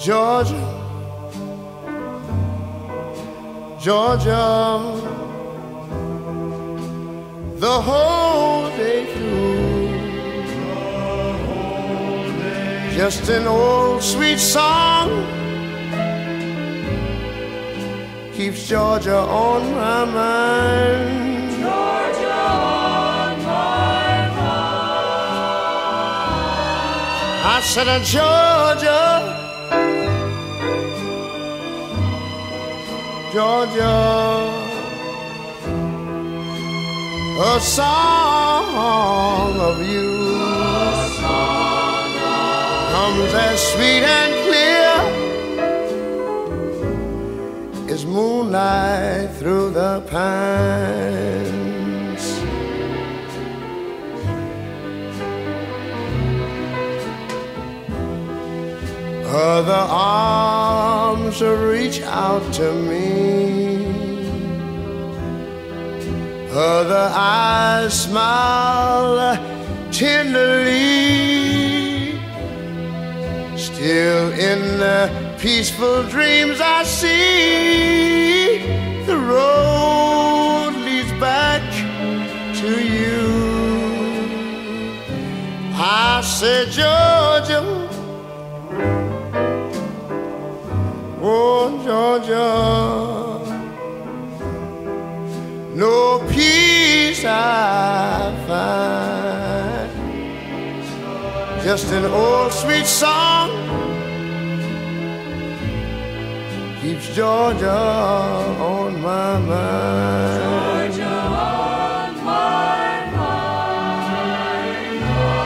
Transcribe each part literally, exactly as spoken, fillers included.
Georgia, Georgia, the whole day through, just an old sweet song keeps Georgia on my mind. Georgia on my mind. I said, uh, Georgia, Georgia, a song of you A song of comes as sweet and clear as moonlight through the pines. Other arms reach out to me, other eyes smile tenderly. Still in the peaceful dreams I see the road leads back to you. I said, Georgia, oh Georgia, no peace I find, just an old sweet song keeps Georgia on my mind. Georgia on my mind.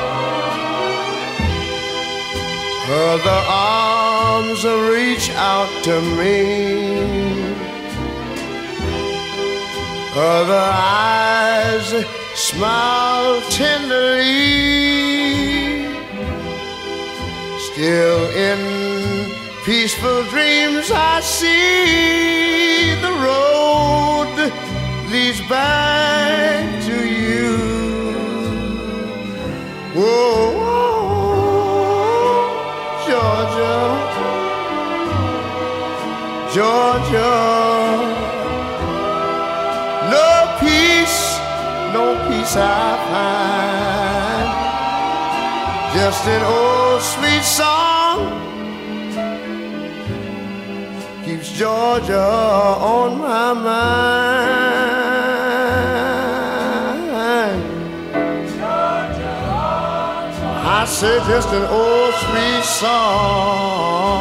Other arms reach out to me, other eyes smile tenderly. Still in peaceful dreams I see the road leads back to you. Whoa, whoa, Georgia, Georgia, no peace, no peace I find, just an old sweet song keeps Georgia on my mind. Georgia on my I said just an old sweet song